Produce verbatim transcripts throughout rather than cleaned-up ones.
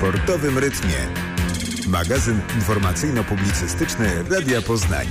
sportowym rytmie. Magazyn informacyjno-publicystyczny Radia Poznań.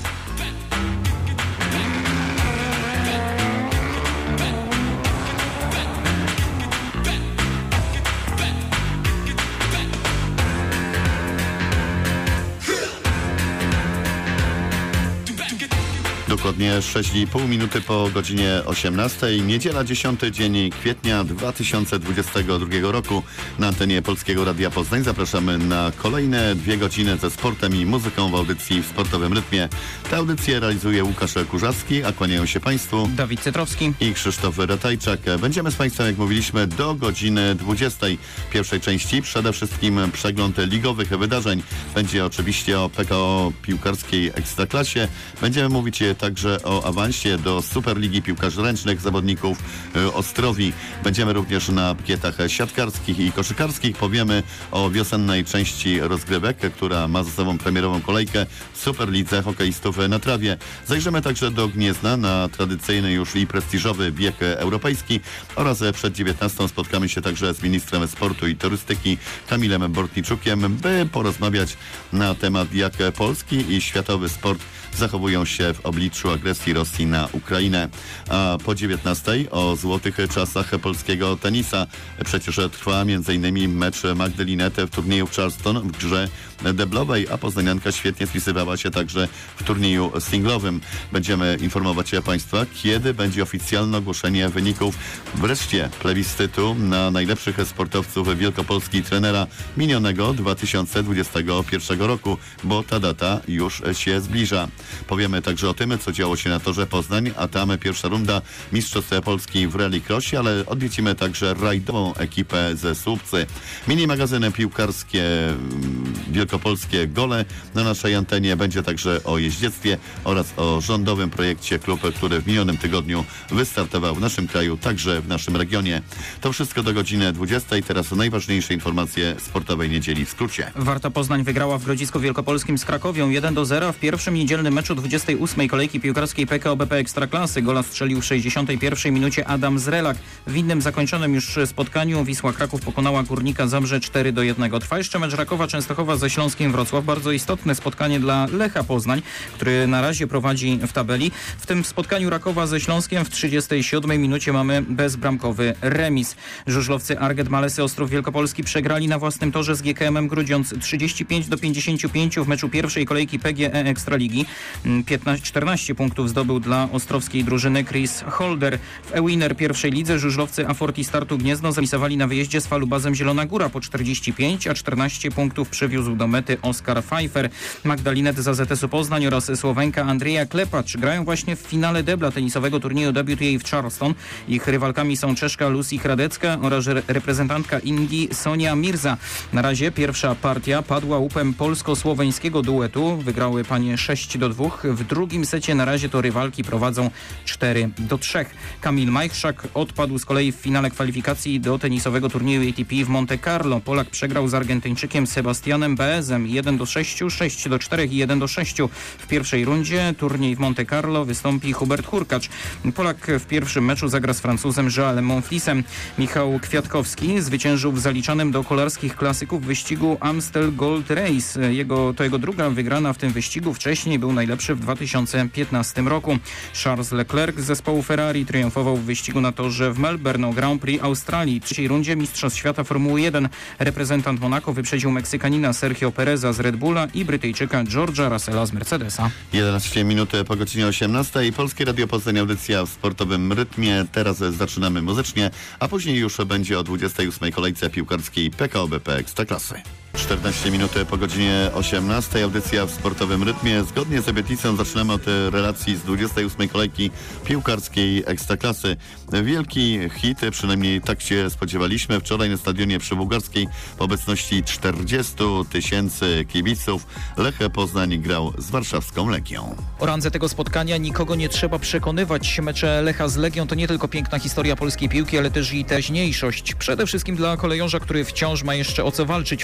Dokładnie sześć i pół minuty po godzinie osiemnastej. Niedziela, dziesiąty dzień kwietnia dwa tysiące dwudziestego drugiego roku. Na antenie Polskiego Radia Poznań zapraszamy na kolejne dwie godziny ze sportem i muzyką w audycji w sportowym rytmie. Tę audycję realizuje Łukasz Kurzawski, a kłaniają się Państwu Dawid Cytrowski i Krzysztof Ratajczak. Będziemy z Państwem, jak mówiliśmy, do godziny dwudziestej. W pierwszej części przede wszystkim przegląd ligowych wydarzeń. Będzie oczywiście o P K O piłkarskiej Ekstraklasie. Będziemy mówić także o awansie do Superligi Piłkarzy Ręcznych zawodników Ostrowi. Będziemy również na pakietach siatkarskich i koszykarskich. Powiemy o wiosennej części rozgrywek, która ma za sobą premierową kolejkę w Superlidze hokeistów na trawie. Zajrzymy także do Gniezna na tradycyjny już i prestiżowy bieg europejski oraz przed dziewiętnastą spotkamy się także z ministrem sportu i turystyki Kamilem Bortniczukiem, by porozmawiać na temat, jak polski i światowy sport zachowują się w obliczu agresji Rosji na Ukrainę. A po dziewiętnastej o złotych czasach polskiego tenisa. Przecież trwa m.in. mecz Magdy Linety w turnieju w Charleston w grze deblowej, a poznanianka świetnie spisywała się także w turnieju singlowym. Będziemy informować Państwa, kiedy będzie oficjalne ogłoszenie wyników wreszcie plebiscytu na najlepszych sportowców Wielkopolski trenera minionego dwa tysiące dwudziestego pierwszego roku, bo ta data już się zbliża. Powiemy także o tym, co działo się na torze Poznań, a tam pierwsza runda Mistrzostw Polski w rallycrossie, ale odwiedzimy także rajdową ekipę ze Słupcy. Mini magazyny piłkarskie wielkopolskie Gole na naszej antenie. Będzie także o jeździectwie oraz o rządowym projekcie Klub, który w minionym tygodniu wystartował w naszym kraju, także w naszym regionie. To wszystko do godziny dwudziestej. Teraz najważniejsze informacje sportowej niedzieli w skrócie. Warta Poznań wygrała w Grodzisku Wielkopolskim z Krakowią jeden do zera w pierwszym niedzielnym meczu dwudziestej ósmej kolejki piłkarskiej P K O B P Ekstraklasy. Gola strzelił w sześćdziesiątej pierwszej minucie Adam Zrelak. W innym zakończonym już spotkaniu Wisła Kraków pokonała Górnika Zabrze cztery do jednego. Trwa jeszcze mecz Rakowa Częstochowa ze Śląskiem Wrocław. Bardzo istotne spotkanie dla Lecha Poznań, który na razie prowadzi w tabeli. W tym spotkaniu Rakowa ze Śląskiem w trzydziestej siódmej minucie mamy bezbramkowy remis. Żużlowcy Arget Malesy Ostrów Wielkopolski przegrali na własnym torze z G K M-em Grudziądz trzydzieści pięć do pięćdziesięciu pięciu w meczu pierwszej kolejki P G E Ekstraligi. piętnaście, czternaście punktów zdobył dla ostrowskiej drużyny Chris Holder. W E-Winner pierwszej lidze żużlowcy Aforti Startu Gniezno zamisowali na wyjeździe z Falubazem Zielona Góra po czterdzieści pięć, a czternaście punktów przywiózł do mety Oskar Pfeiffer. Magdalinet z A Z S-u Poznań oraz Słowenka Andrzeja Klepacz grają właśnie w finale debla tenisowego turnieju W T A w Charleston. Ich rywalkami są Czeszka Lucy Hradecka oraz reprezentantka Indii Sonia Mirza. Na razie pierwsza partia padła łupem polsko-słoweńskiego duetu. Wygrały panie sześć do dwóch. W drugim secie na razie to rywalki prowadzą cztery do trzech. Kamil Majchrzak odpadł z kolei w finale kwalifikacji do tenisowego turnieju A T P w Monte Carlo. Polak przegrał z Argentyńczykiem Sebastianem Baezem jeden do sześciu, sześć do czterech i jeden do sześciu. W pierwszej rundzie turniej w Monte Carlo wystąpi Hubert Hurkacz. Polak w pierwszym meczu zagra z Francuzem Joelem Monflisem. Michał Kwiatkowski zwyciężył w zaliczanym do kolarskich klasyków wyścigu Amstel Gold Race. Jego, to jego druga wygrana w tym wyścigu. Wcześniej był najlepszy w dwa tysiące piętnastym roku. Charles Leclerc z zespołu Ferrari triumfował w wyścigu na torze w Melbourne o Grand Prix Australii. W trzeciej rundzie Mistrzostw Świata Formuły jeden reprezentant Monaco wyprzedził Meksykanina Sergio Pereza z Red Bulla i Brytyjczyka George'a Russella z Mercedesa. jedenaście minut po godzinie osiemnastej. Polskie Radio Poznań, audycja w sportowym rytmie. Teraz zaczynamy muzycznie, a później już będzie o dwudziestej ósmej kolejce piłkarskiej P K O B P Ekstraklasy. czternaście minut po godzinie osiemnastej. Audycja w sportowym rytmie. Zgodnie z obietnicą zaczynamy od relacji z dwudziestej ósmej kolejki piłkarskiej Ekstraklasy. Wielki hit, przynajmniej tak się spodziewaliśmy. Wczoraj na stadionie przybułgarskiej w obecności czterdziestu tysięcy kibiców Lech Poznań grał z warszawską Legią. O randze tego spotkania nikogo nie trzeba przekonywać. Mecze Lecha z Legią to nie tylko piękna historia polskiej piłki, ale też i teraźniejszość. Przede wszystkim dla kolejorza, który wciąż ma jeszcze o co walczyć w tym sezonie.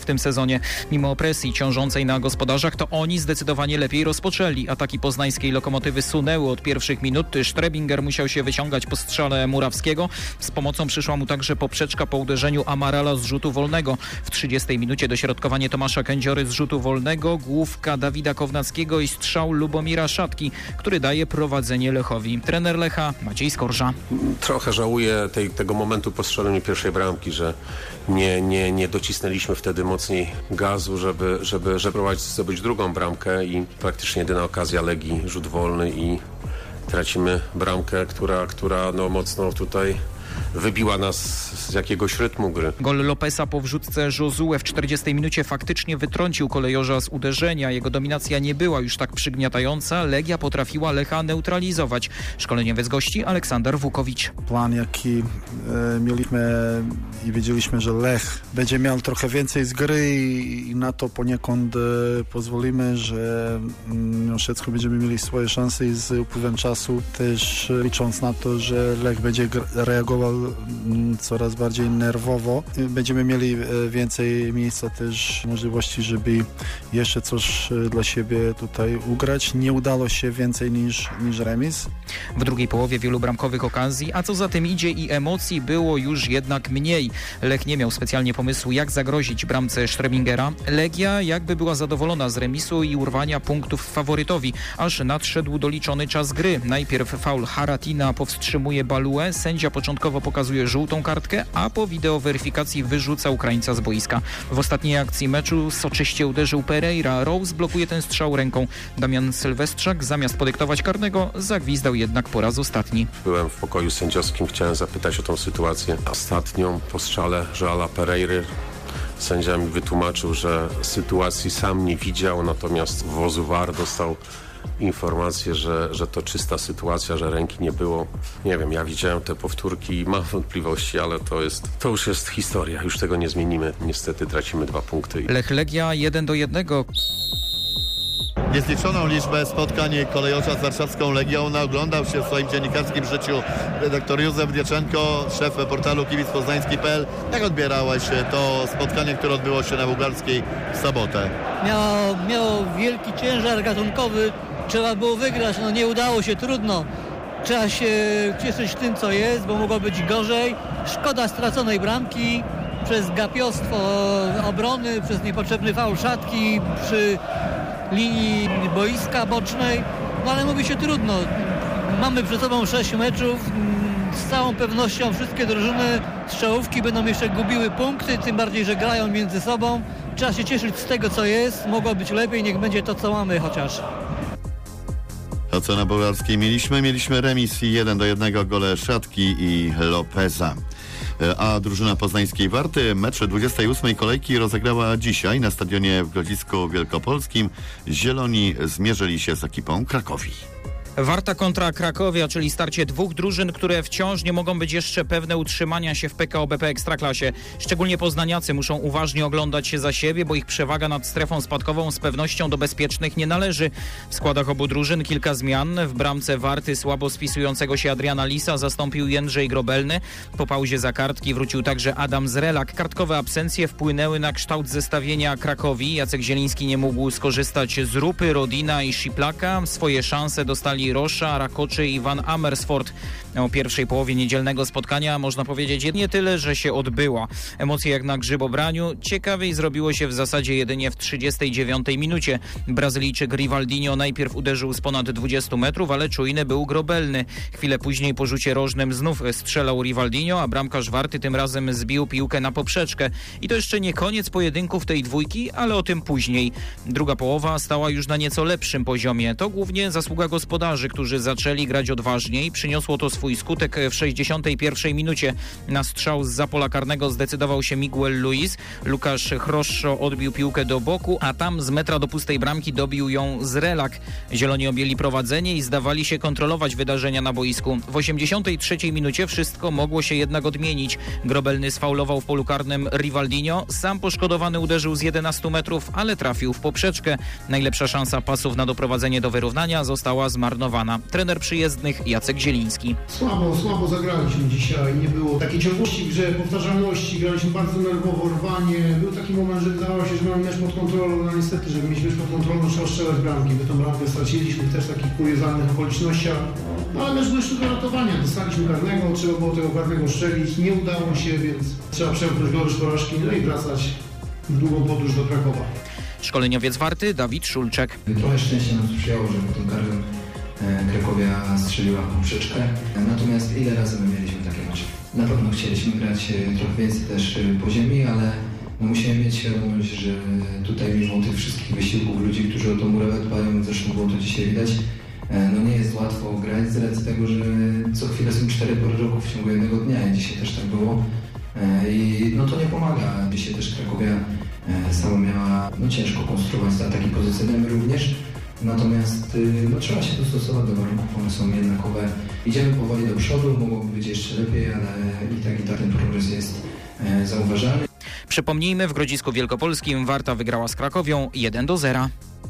stronie. Mimo presji ciążącej na gospodarzach, to oni zdecydowanie lepiej rozpoczęli. Ataki poznańskiej Lokomotywy sunęły od pierwszych minut. Strebinger musiał się wyciągać po strzale Murawskiego. Z pomocą przyszła mu także poprzeczka po uderzeniu Amarala z rzutu wolnego. W trzydziestej minucie dośrodkowanie Tomasza Kędziory z rzutu wolnego, główka Dawida Kownackiego i strzał Lubomira Szatki, który daje prowadzenie Lechowi. Trener Lecha Maciej Skorża. Trochę żałuję tej, tego momentu po strzeleniu pierwszej bramki, że nie, nie, nie docisnęliśmy wtedy mocniej gazu, żeby, żeby, żeby prowadzić, zdobyć drugą bramkę i praktycznie jedyna okazja Legii, rzut wolny i tracimy bramkę, która, która no mocno tutaj wybiła nas z jakiegoś rytmu gry. Gol Lopesa po wrzutce Josue w czterdziestej minucie faktycznie wytrącił kolejorza z uderzenia. Jego dominacja nie była już tak przygniatająca. Legia potrafiła Lecha neutralizować. Szkoleniowiec gości Aleksander Wukowicz. Plan jaki e, mieliśmy i wiedzieliśmy, że Lech będzie miał trochę więcej z gry i, i na to poniekąd e, pozwolimy, że mimo wszystko będziemy mieli swoje szanse i z upływem czasu też e, licząc na to, że Lech będzie reagował coraz bardziej nerwowo. Będziemy mieli więcej miejsca, też możliwości, żeby jeszcze coś dla siebie tutaj ugrać. Nie udało się więcej niż, niż remis. W drugiej połowie wielu bramkowych okazji, a co za tym idzie i emocji było już jednak mniej. Lech nie miał specjalnie pomysłu, jak zagrozić bramce Strebingera. Legia jakby była zadowolona z remisu i urwania punktów faworytowi, aż nadszedł doliczony czas gry. Najpierw faul Haratina powstrzymuje Baluę, sędzia początkowo pokazuje żółtą kartkę, a po wideoweryfikacji wyrzuca Ukraińca z boiska. W ostatniej akcji meczu soczyście uderzył Pereira. Rose blokuje ten strzał ręką. Damian Sylwestrzak zamiast podyktować karnego zagwizdał jednak po raz ostatni. Byłem w pokoju sędziowskim, chciałem zapytać o tą sytuację. Ostatnią po strzale Joala Pereiry sędzia mi wytłumaczył, że sytuacji sam nie widział, natomiast wozu V A R dostał informację, że, że to czysta sytuacja, że ręki nie było. Nie wiem, ja widziałem te powtórki i mam wątpliwości, ale to jest, to już jest historia. Już tego nie zmienimy. Niestety tracimy dwa punkty. Lech Legia jeden do jednego. Niezliczoną liczbę spotkań kolejorza z warszawską Legią naoglądał się w swoim dziennikarskim życiu redaktor Józef Dieczenko, szef portalu kibic poznański kropka p l. Jak odbierałeś to spotkanie, które odbyło się na Bułgarskiej w sobotę? Miało, miało wielki ciężar gatunkowy. Trzeba było wygrać, no nie udało się, trudno. Trzeba się cieszyć tym, co jest, bo mogło być gorzej. Szkoda straconej bramki przez gapiostwo obrony, przez niepotrzebny faul Szatki przy linii boiska bocznej. No ale mówi się trudno. Mamy przed sobą sześć meczów. Z całą pewnością wszystkie drużyny z czołówki będą jeszcze gubiły punkty, tym bardziej, że grają między sobą. Trzeba się cieszyć z tego, co jest. Mogło być lepiej, niech będzie to, co mamy chociaż. To co na Bułgarskiej mieliśmy? Mieliśmy remis jeden do jednego, gole Szatki i Lopeza. A drużyna poznańskiej Warty mecz dwudziestej ósmej kolejki rozegrała dzisiaj na stadionie w Grodzisku Wielkopolskim. Zieloni zmierzyli się z ekipą Krakowi. Warta kontra Krakowia, czyli starcie dwóch drużyn, które wciąż nie mogą być jeszcze pewne utrzymania się w P K O B P Ekstraklasie. Szczególnie poznaniacy muszą uważnie oglądać się za siebie, bo ich przewaga nad strefą spadkową z pewnością do bezpiecznych nie należy. W składach obu drużyn kilka zmian. W bramce Warty słabo spisującego się Adriana Lisa zastąpił Jędrzej Grobelny. Po pauzie za kartki wrócił także Adam Zrelak. Kartkowe absencje wpłynęły na kształt zestawienia Krakowi. Jacek Zieliński nie mógł skorzystać z Rupy, Rodina i Sziplaka. Swoje szanse dostali Rosza, Rakoczy i Van Amersfoort. O pierwszej połowie niedzielnego spotkania można powiedzieć jedynie tyle, że się odbyła. Emocje jak na grzybobraniu. Ciekawiej zrobiło się w zasadzie jedynie w trzydziestej dziewiątej minucie. Brazylijczyk Rivaldinho najpierw uderzył z ponad dwudziestu metrów, ale czujny był Grobelny. Chwilę później po rzucie rożnym znów strzelał Rivaldinho, a bramkarz Warty tym razem zbił piłkę na poprzeczkę. I to jeszcze nie koniec pojedynków tej dwójki, ale o tym później. Druga połowa stała już na nieco lepszym poziomie. To głównie zasługa gospodarzy, którzy zaczęli grać odważniej. Przyniosło to swój skutek w sześćdziesiątej pierwszej minucie. Na strzał z pola karnego zdecydował się Miguel Luis. Łukasz Chroszo odbił piłkę do boku, a tam z metra do pustej bramki dobił ją Zrelak. Zieloni objęli prowadzenie i zdawali się kontrolować wydarzenia na boisku. W osiemdziesiątej trzeciej minucie wszystko mogło się jednak odmienić. Grobelny sfaulował w polu karnym Rivaldinho. Sam poszkodowany uderzył z jedenastu metrów, ale trafił w poprzeczkę. Najlepsza szansa pasów na doprowadzenie do wyrównania została zmarnowana zrównowana. Trener przyjezdnych Jacek Zieliński. Słabo, słabo zagraliśmy dzisiaj. Nie było takiej ciągłości w grze, powtarzalności. Graliśmy bardzo nerwowo, rwanie. Był taki moment, że wydawało się, że mamy mecz pod kontrolą. No niestety, żeby mieć mecz pod kontrolą, trzeba strzelać bramki. My tą bramkę straciliśmy w też takich kuriozalnych okolicznościach. No ale mecz był jeszcze do ratowania. Dostaliśmy karnego, trzeba było tego karnego strzelić. Nie udało się, więc trzeba przełknąć gorycz porażki, no i wracać w długą podróż do Krakowa. Szkoleniowiec Warty Dawid Szulczek. Trochę szczęścia nam sprzyjało, że po tym karnym Krakowia strzeliła poprzeczkę. Natomiast ile razy my mieliśmy takie mecze? Na pewno chcieliśmy grać trochę więcej też po ziemi, ale no musimy mieć świadomość, że tutaj mimo tych wszystkich wysiłków ludzi, którzy o tą murawę dbają, zresztą było to dzisiaj widać, no nie jest łatwo grać z racji tego, że co chwilę są cztery pory roku w ciągu jednego dnia i dzisiaj też tak było. I no to nie pomaga. Dzisiaj też Krakowia sama miała no, ciężko konstruować te ataki pozycyjne, my również. Natomiast no, trzeba się dostosować do warunków, one są jednakowe. Idziemy powoli do przodu, mogłoby być jeszcze lepiej, ale i tak i tak ten progres jest e, zauważalny. Przypomnijmy, w Grodzisku Wielkopolskim Warta wygrała z Krakowią jeden do zera.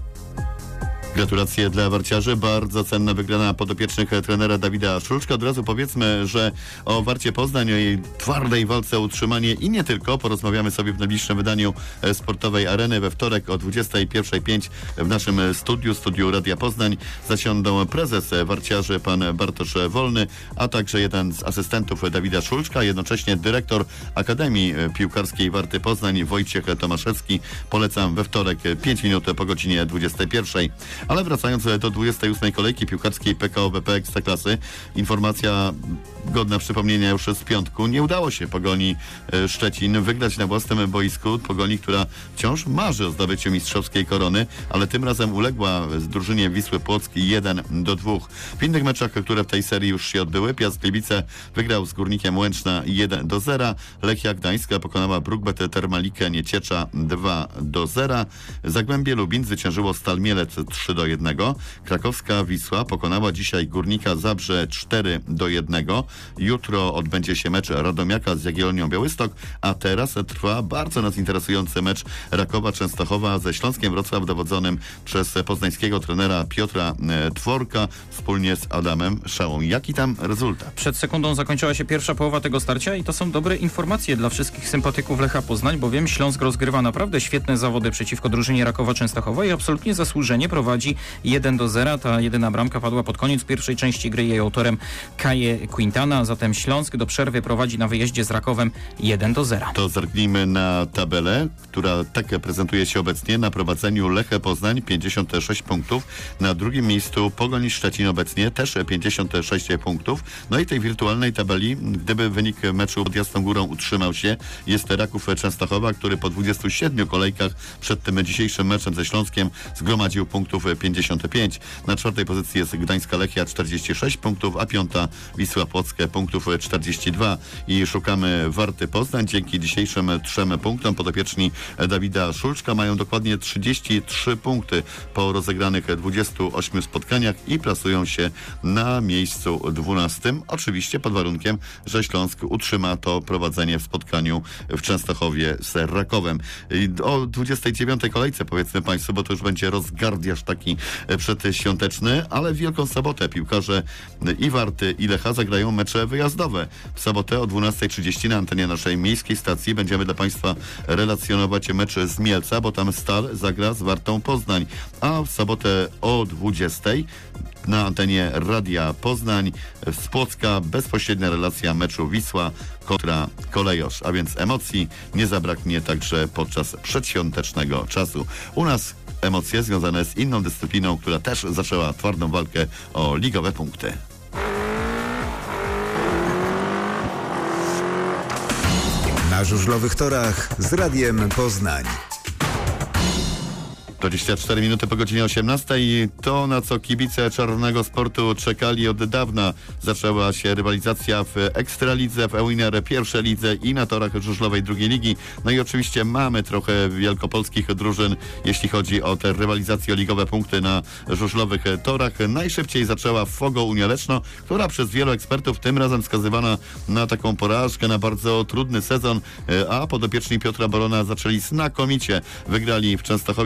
Gratulacje dla warciarzy. Bardzo cenna wygrana podopiecznych trenera Dawida Szulczka. Od razu powiedzmy, że o Warcie Poznań, o jej twardej walce o utrzymanie i nie tylko porozmawiamy sobie w najbliższym wydaniu Sportowej Areny. We wtorek o dwudziestej pierwszej pięć w naszym studiu, studiu Radia Poznań zasiądą prezes warciarzy pan Bartosz Wolny, a także jeden z asystentów Dawida Szulczka, jednocześnie dyrektor Akademii Piłkarskiej Warty Poznań Wojciech Tomaszewski. Polecam we wtorek pięć minut po godzinie dwudziestej pierwszej. Ale wracając do dwudziestej ósmej kolejki piłkarskiej P K O B P Ekstraklasy, informacja godna przypomnienia już z piątku. Nie udało się Pogoni Szczecin wygrać na własnym boisku. Pogoni, która wciąż marzy o zdobyciu mistrzowskiej korony, ale tym razem uległa drużynie Wisły Płock jeden do dwóch. W innych meczach, które w tej serii już się odbyły, Piast Gliwice wygrał z Górnikiem Łęczna jeden do zera. Lechia Gdańska pokonała Brukbet Termalikę Nieciecza dwa do zera. Zagłębie Lubin zwyciężyło Stal Mielec trzy do jednego. Krakowska Wisła pokonała dzisiaj Górnika Zabrze cztery do jednego. Jutro odbędzie się mecz Radomiaka z Jagiellonią Białystok, a teraz trwa bardzo nas interesujący mecz Rakowa Częstochowa ze Śląskiem Wrocław dowodzonym przez poznańskiego trenera Piotra Tworka wspólnie z Adamem Szałą. Jaki tam rezultat? Przed sekundą zakończyła się pierwsza połowa tego starcia i to są dobre informacje dla wszystkich sympatyków Lecha Poznań, bowiem Śląsk rozgrywa naprawdę świetne zawody przeciwko drużynie Rakowa Częstochowa i absolutnie zasłużenie prowadzi jeden do zera. Ta jedyna bramka padła pod koniec pierwszej części gry. Jej autorem Kaje Quintana. Zatem Śląsk do przerwy prowadzi na wyjeździe z Rakowem jeden do zera. To zerknijmy na tabelę, która tak prezentuje się obecnie. Na prowadzeniu Lech Poznań pięćdziesiąt sześć punktów. Na drugim miejscu Pogoń Szczecin obecnie też pięćdziesiąt sześć punktów. No i tej wirtualnej tabeli, gdyby wynik meczu pod Jasną Górą utrzymał się, jest Raków Częstochowa, który po dwudziestu siedmiu kolejkach przed tym dzisiejszym meczem ze Śląskiem zgromadził punktów pięćdziesiąt pięć. Na czwartej pozycji jest Gdańska Lechia czterdzieści sześć punktów, a piąta Wisła Płock punktów czterdzieści dwa. I szukamy Warty Poznań. Dzięki dzisiejszym trzem punktom podopieczni Dawida Szulczka mają dokładnie trzydzieści trzy punkty po rozegranych dwudziestu ośmiu spotkaniach i plasują się na miejscu dwunastym. Oczywiście pod warunkiem, że Śląsk utrzyma to prowadzenie w spotkaniu w Częstochowie z Rakowem. I o dwudziestej dziewiątej kolejce powiedzmy Państwu, bo to już będzie rozgardiaż taki przedświąteczny, ale w Wielką Sobotę piłkarze i Warty i Lecha zagrają mecze wyjazdowe. W sobotę o dwunastej trzydzieści na antenie naszej miejskiej stacji będziemy dla Państwa relacjonować mecz z Mielca, bo tam Stal zagra z Wartą Poznań, a w sobotę o dwudziestej na antenie Radia Poznań z Płocka bezpośrednia relacja meczu Wisła kontra Kolejosz, a więc emocji nie zabraknie także podczas przedświątecznego czasu. U nas emocje związane z inną dyscypliną, która też zaczęła twardą walkę o ligowe punkty. Na żużlowych torach z Radiem Poznań. dwadzieścia cztery minuty po godzinie osiemnastej. To, na co kibice czarnego sportu czekali od dawna. Zaczęła się rywalizacja w Ekstralidze, w Ewiner pierwszej lidze i na torach żużlowej drugiej ligi. No i oczywiście mamy trochę wielkopolskich drużyn, jeśli chodzi o te rywalizacje o ligowe punkty na żużlowych torach. Najszybciej zaczęła Fogo Unia Leszno, która przez wielu ekspertów tym razem wskazywana na taką porażkę, na bardzo trudny sezon, a podopieczni Piotra Borona zaczęli znakomicie. Wygrali w Częstochowie z tamtejszym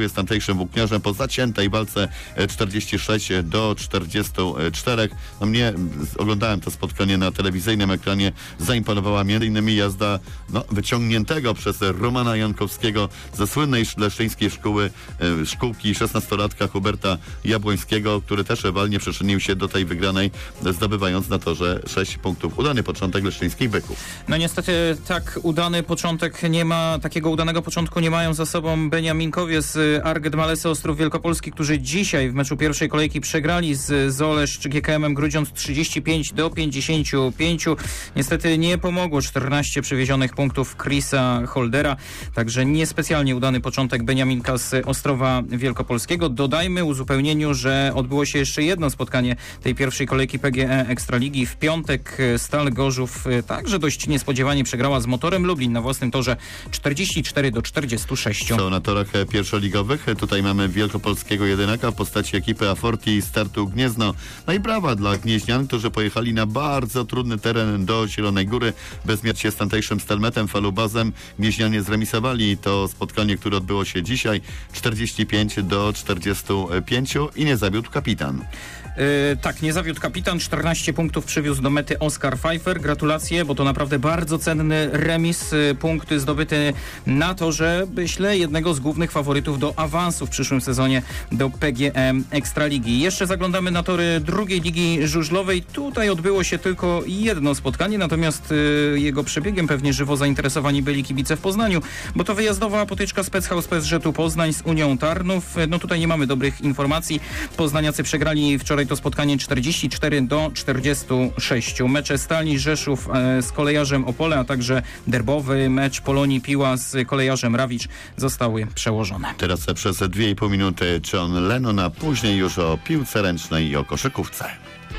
tamtejszym włókniarzem po zaciętej walce czterdzieści sześć do czterdziestu czterech. No mnie, oglądałem to spotkanie na telewizyjnym ekranie, zaimponowała między innymi jazda no, wyciągniętego przez Romana Jankowskiego ze słynnej leszczyńskiej szkoły, szkółki szesnastolatka Huberta Jabłońskiego, który też walnie przyczynił się do tej wygranej, zdobywając na torze sześć punktów. Udany początek leszczyńskich byków. No niestety tak udany początek nie ma, takiego udanego początku nie mają za sobą Beniaminkowie z Arget Malesy Ostrów Wielkopolski, którzy dzisiaj w meczu pierwszej kolejki przegrali z Zoleszcz G K M-em Grudziądz trzydzieści pięć do pięćdziesięciu pięciu. Niestety nie pomogło czternaście przywiezionych punktów Chrisa Holdera, także niespecjalnie udany początek Beniaminka z Ostrowa Wielkopolskiego. Dodajmy uzupełnieniu, że odbyło się jeszcze jedno spotkanie tej pierwszej kolejki P G E Ekstraligi. W piątek Stal Gorzów także dość niespodziewanie przegrała z Motorem Lublin na własnym torze czterdzieści cztery do czterdziestu sześciu. Są na torach pierwszoligowych. Tutaj mamy wielkopolskiego jedynaka w postaci ekipy Aforti i Startu Gniezno. No i brawa dla gnieźnian, którzy pojechali na bardzo trudny teren do Zielonej Góry. Bez mierz się z tamtejszym Stelmetem, Falubazem. Gnieźnianie zremisowali to spotkanie, które odbyło się dzisiaj czterdzieści pięć do czterdziestu pięciu i nie zawiódł kapitan. Yy, tak, nie zawiódł kapitan. czternaście punktów przywiózł do mety Oskar Pfeiffer. Gratulacje, bo to naprawdę bardzo cenny remis. Yy, punkty zdobyte na torze, myślę, jednego z głównych faworytów do awansu w przyszłym sezonie do P G E Ekstraligi. Jeszcze zaglądamy na tory drugiej ligi żużlowej. Tutaj odbyło się tylko jedno spotkanie, natomiast yy, jego przebiegiem pewnie żywo zainteresowani byli kibice w Poznaniu, bo to wyjazdowa potyczka Specchaus P S Rzetu Poznań z Unią Tarnów. No tutaj nie mamy dobrych informacji. Poznaniacy przegrali wczoraj to spotkanie czterdzieści cztery do czterdziestu sześciu. Mecze Stali Rzeszów e, z Kolejarzem Opole, a także derbowy mecz Polonii Piła z Kolejarzem Rawicz zostały przełożone. Teraz przez dwie i pół minuty John Lennon, a później już o piłce ręcznej i o koszykówce.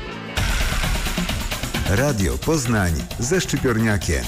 Radio Poznań ze Szczypiorniakiem.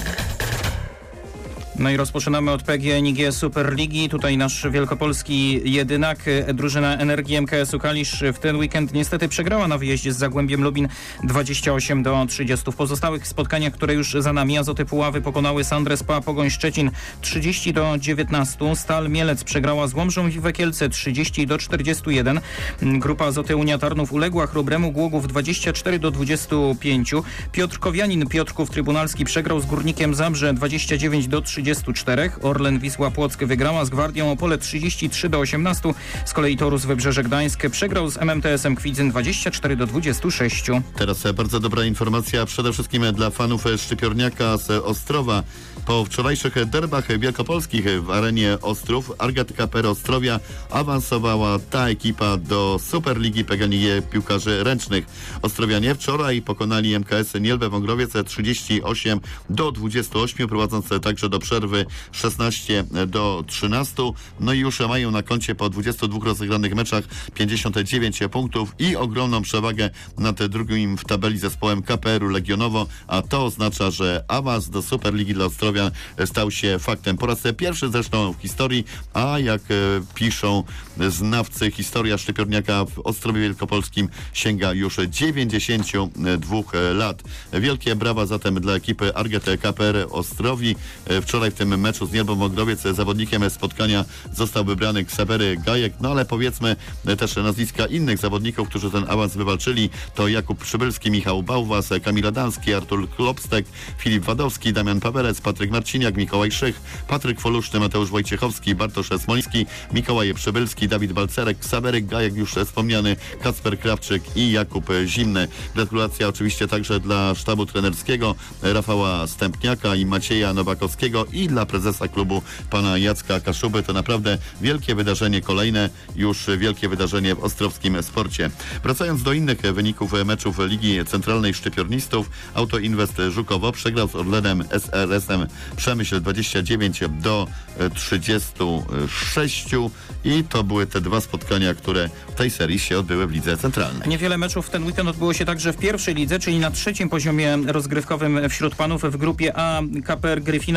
No i rozpoczynamy od P G N I G Superligi. Tutaj nasz wielkopolski jedynak, drużyna Energii M K S-u Kalisz w ten weekend niestety przegrała na wyjeździe z Zagłębiem Lubin dwadzieścia osiem do trzydziestu. W pozostałych spotkaniach, które już za nami, Azoty Puławy pokonały Sandrę Spa Pogoń Szczecin trzydzieści do dziewiętnastu. Stal Mielec przegrała z Łomżą Wiwe Kielce trzydzieści do czterdziestu jeden. Grupa Azoty Unia Tarnów uległa Chrobremu Głogów dwadzieścia cztery do dwudziestu pięciu. Piotr Kowianin Piotrków Trybunalski przegrał z Górnikiem Zabrze dwadzieścia dziewięć do trzydziestu czterech. Orlen Wisła Płock wygrała z Gwardią Opole trzydzieści trzy do osiemnastu. Z kolei Torus Wybrzeże Gdańsk przegrał z M M T S-em Kwidzyn dwadzieścia cztery do dwudziestu sześciu. Teraz bardzo dobra informacja przede wszystkim dla fanów Szczypiorniaka z Ostrowa. Po wczorajszych derbach wielkopolskich w arenie Ostrów Arget K P R Ostrowia awansowała ta ekipa do Superligi P G N I G Piłkarzy Ręcznych. Ostrowianie wczoraj pokonali M K S Nielbę Wągrowiec trzydzieści osiem do dwudziestu ośmiu, prowadząc także do przerwy szesnaście do trzynastu. No i już mają na koncie po dwudziestu dwóch rozegranych meczach pięćdziesiąt dziewięć punktów i ogromną przewagę nad drugim w tabeli zespołem K P R-u Legionowo, a to oznacza, że awans do Superligi dla Ostrowia stał się faktem. Po raz pierwszy zresztą w historii, a jak e, piszą znawcy, historia Szczypiorniaka w Ostrowie Wielkopolskim sięga już dziewięćdziesięciu dwóch lat. Wielkie brawa zatem dla ekipy Arget K P R Ostrowi. E, wczoraj w tym meczu z Nielbą Wągrowiec zawodnikiem spotkania został wybrany Ksawery Gajek, no ale powiedzmy e, też nazwiska innych zawodników, którzy ten awans wywalczyli. To Jakub Przybylski, Michał Bałwas, Kamil Adamski, Artur Klopstek, Filip Wadowski, Damian Pawerec, Patryk Marciniak, Mikołaj Szych, Patryk Foluszny, Mateusz Wojciechowski, Bartosz Smoliński, Mikołaj Przybylski, Dawid Balcerek, Ksawery Gajek, już wspomniany, Kacper Krawczyk i Jakub Zimny. Gratulacja oczywiście także dla sztabu trenerskiego Rafała Stępniaka i Macieja Nowakowskiego i dla prezesa klubu pana Jacka Kaszuby. To naprawdę wielkie wydarzenie, kolejne już wielkie wydarzenie w ostrowskim sporcie. Wracając do innych wyników meczów Ligi Centralnej Szczypiornistów, Auto Invest Żukowo przegrał z Orlenem S R S-em Przemyśl dwadzieścia dziewięć do trzydziestu sześciu i to były te dwa spotkania, które w tej serii się odbyły w Lidze Centralnej. Niewiele meczów w ten weekend odbyło się także w pierwszej lidze, czyli na trzecim poziomie rozgrywkowym wśród panów. W grupie A K P R Gryfino przegrał z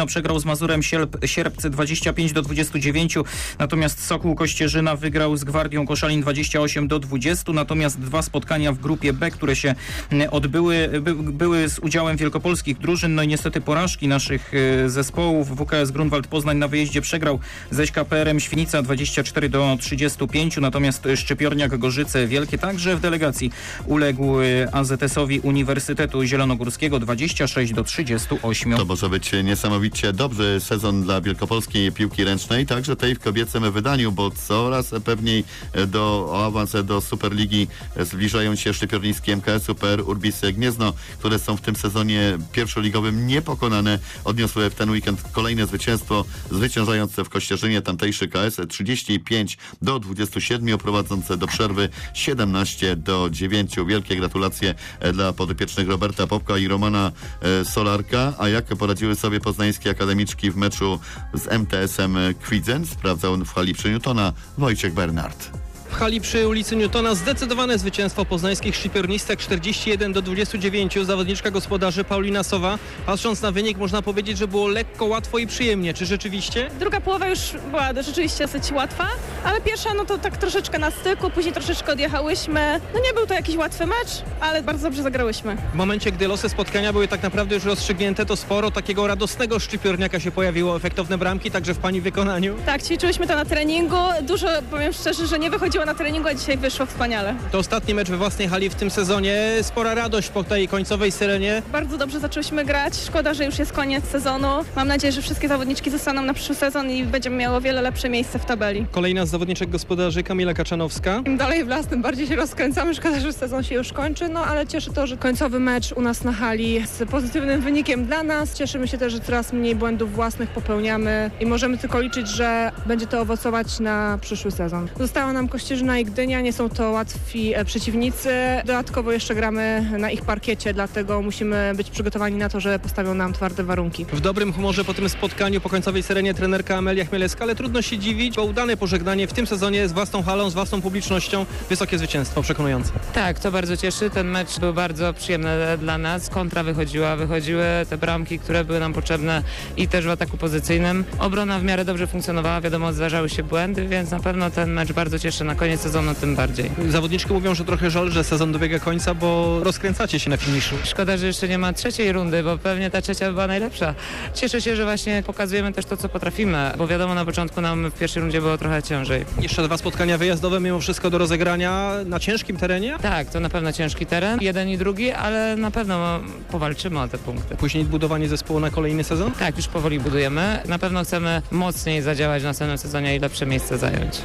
z Mazurem Sierp- Sierpce dwadzieścia pięć do dwudziestu dziewięciu, natomiast Sokół Kościerzyna wygrał z Gwardią Koszalin dwadzieścia osiem do dwudziestu, natomiast dwa spotkania w grupie B, które się odbyły, by, były z udziałem wielkopolskich drużyn, no i niestety porażki naszych zespołów. W K S Grunwald Poznań na wyjeździe przegrał ze K P R-em Świnica dwadzieścia cztery do trzydziestu pięciu, natomiast Szczypiorniak Gorzyce Wielkie także w delegacji uległ A Z S-owi Uniwersytetu Zielonogórskiego dwadzieścia sześć do trzydziestu ośmiu. To może być niesamowicie dobry sezon dla wielkopolskiej piłki ręcznej, także tej w kobiecym wydaniu, bo coraz pewniej do o awans do Superligi zbliżają się szczypiornicki M K S U P R Urbis Gniezno, które są w tym sezonie pierwszoligowym niepokonane. Odniosły w ten weekend kolejne zwycięstwo, zwyciężając w Kościerzynie tamtejszy K S trzydzieści pięć do dwudziestu siedmiu, prowadzące do przerwy siedemnaście do dziewięciu. Wielkie gratulacje dla podopiecznych Roberta Popka i Romana Solarka. A jak poradziły sobie poznańskie akademiczki w meczu z M T S-em Kwidzen, sprawdzał w hali przy Newtona Wojciech Bernard. W hali przy ulicy Newtona zdecydowane zwycięstwo poznańskich szczypiornistek czterdzieści jeden do dwudziestu dziewięciu. Zawodniczka gospodarzy Paulina Sowa. Patrząc na wynik, można powiedzieć, że było lekko, łatwo i przyjemnie. Czy rzeczywiście? Druga połowa już była rzeczywiście dosyć łatwa, ale pierwsza no to tak troszeczkę na styku, później troszeczkę odjechałyśmy. No nie był to jakiś łatwy mecz, ale bardzo dobrze zagrałyśmy. W momencie, gdy losy spotkania były tak naprawdę już rozstrzygnięte, to sporo takiego radosnego szczypiorniaka się pojawiło. Efektowne bramki, także w pani wykonaniu. Tak, ćwiczyłyśmy to na treningu. Dużo, powiem szczerze, że nie wychodziło na treningu, a dzisiaj wyszło wspaniale. To ostatni mecz we własnej hali w tym sezonie. Spora radość po tej końcowej syrenie. Bardzo dobrze zaczęłyśmy grać. Szkoda, że już jest koniec sezonu. Mam nadzieję, że wszystkie zawodniczki zostaną na przyszły sezon i będziemy miały o wiele lepsze miejsce w tabeli. Kolejna z zawodniczek gospodarzy Kamila Kaczanowska. Im dalej w las, tym bardziej się rozkręcamy. Szkoda, że sezon się już kończy, no ale cieszy to, że końcowy mecz u nas na hali z pozytywnym wynikiem dla nas. Cieszymy się też, że coraz mniej błędów własnych popełniamy i możemy tylko liczyć, że będzie to owocować na przyszły sezon. Została nam Kościerzyna i Gdynia, nie są to łatwi przeciwnicy. Dodatkowo jeszcze gramy na ich parkiecie, dlatego musimy być przygotowani na to, że postawią nam twarde warunki. W dobrym humorze po tym spotkaniu, po końcowej syrenie trenerka Amelia Chmielewska, ale trudno się dziwić, bo udane pożegnanie w tym sezonie z własną halą, z własną publicznością, wysokie zwycięstwo, przekonujące. Tak, to bardzo cieszy. Ten mecz był bardzo przyjemny dla nas. Kontra wychodziła, wychodziły te bramki, które były nam potrzebne i też w ataku pozycyjnym. Obrona w miarę dobrze funkcjonowała, wiadomo, zdarzały się błędy, więc na pewno ten mecz bardzo cieszy. Na koniec sezonu tym bardziej. Zawodniczki mówią, że trochę żal, że sezon dobiega końca, bo rozkręcacie się na finiszu. Szkoda, że jeszcze nie ma trzeciej rundy, bo pewnie ta trzecia była najlepsza. Cieszę się, że właśnie pokazujemy też to, co potrafimy, bo wiadomo, na początku nam w pierwszej rundzie było trochę ciężej. Jeszcze dwa spotkania wyjazdowe mimo wszystko do rozegrania na ciężkim terenie? Tak, to na pewno ciężki teren, jeden i drugi, ale na pewno powalczymy o te punkty. Później budowanie zespołu na kolejny sezon? Tak, już powoli budujemy. Na pewno chcemy mocniej zadziałać w następnym sezonie i lepsze miejsce zająć.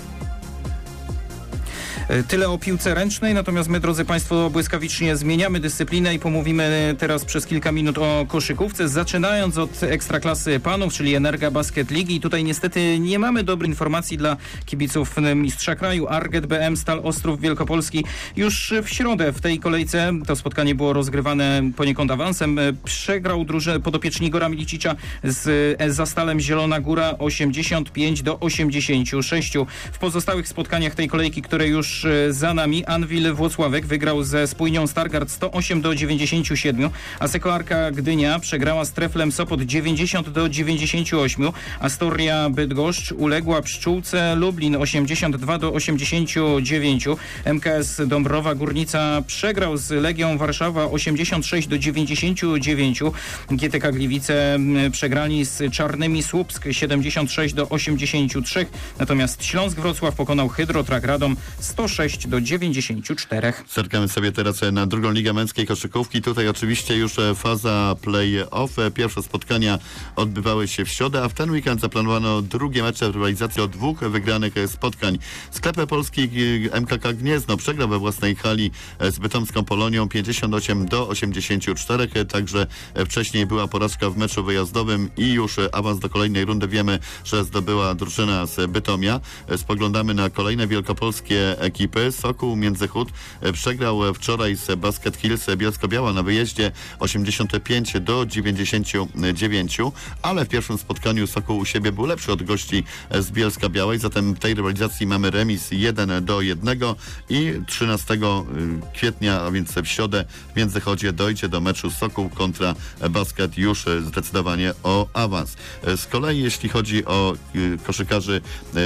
Tyle o piłce ręcznej, natomiast my, drodzy Państwo, błyskawicznie zmieniamy dyscyplinę i pomówimy teraz przez kilka minut o koszykówce, zaczynając od Ekstraklasy Panów, czyli Energa Basket Ligi. Tutaj niestety nie mamy dobrych informacji dla kibiców mistrza kraju. Arget B M Stal Ostrów Wielkopolski już w środę w tej kolejce, to spotkanie było rozgrywane poniekąd awansem, przegrał drużynę podopieczni Igora Milicicza z Zastalem Zielona Góra osiemdziesiąt pięć do osiemdziesięciu sześciu. W pozostałych spotkaniach tej kolejki, które już za nami, Anwil Włocławek wygrał ze Spójnią Stargard sto osiem do dziewięćdziesięciu siedmiu, a Sekoarka Gdynia przegrała z Treflem Sopot dziewięćdziesiąt do dziewięćdziesięciu ośmiu, Astoria Bydgoszcz uległa Pszczółce Lublin osiemdziesiąt dwa do osiemdziesięciu dziewięciu, M K S Dąbrowa Górnica przegrał z Legią Warszawa osiemdziesiąt sześć do dziewięćdziesięciu dziewięciu, G T K Gliwice przegrali z Czarnymi Słupsk siedemdziesiąt sześć do osiemdziesięciu trzech, natomiast Śląsk Wrocław pokonał Hydrotrak Radom sto sześć do dziewięćdziesięciu czterech. Zerkamy sobie teraz na drugą ligę męskiej koszykówki. Tutaj oczywiście już faza play-off. Pierwsze spotkania odbywały się w środę, a w ten weekend zaplanowano drugie mecze w rywalizacji o dwóch wygranych spotkań. Sklep Polski M K K Gniezno przegrał we własnej hali z bytomską Polonią pięćdziesiąt osiem do osiemdziesięciu czterech. Także wcześniej była porażka w meczu wyjazdowym i już awans do kolejnej rundy wiemy, że zdobyła drużyna z Bytomia. Spoglądamy na kolejne wielkopolskie ekipy. Sokół Międzychód przegrał wczoraj z Basket Hills Bielsko-Biała na wyjeździe osiemdziesiąt pięć do dziewięćdziesięciu dziewięciu, ale w pierwszym spotkaniu Sokół u siebie był lepszy od gości z Bielska-Białej, zatem w tej rywalizacji mamy remis jeden do jednego i trzynastego kwietnia, a więc w środę w Międzychodzie dojdzie do meczu Sokół kontra Basket już zdecydowanie o awans. Z kolei jeśli chodzi o koszykarzy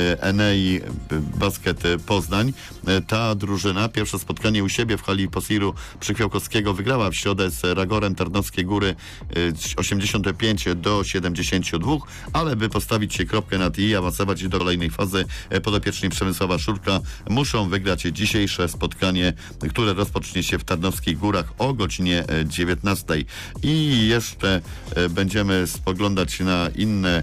Enei Basket Poznań, ta drużyna pierwsze spotkanie u siebie w hali Posiru Przychwiałkowskiego wygrała w środę z Ragorem Tarnowskie Góry osiemdziesiąt pięć do siedemdziesięciu dwóch, ale by postawić się kropkę nad i awansować do kolejnej fazy, podopieczni Przemysława Szurka muszą wygrać dzisiejsze spotkanie, które rozpocznie się w Tarnowskich Górach o godzinie dziewiętnastej. I jeszcze będziemy spoglądać na inne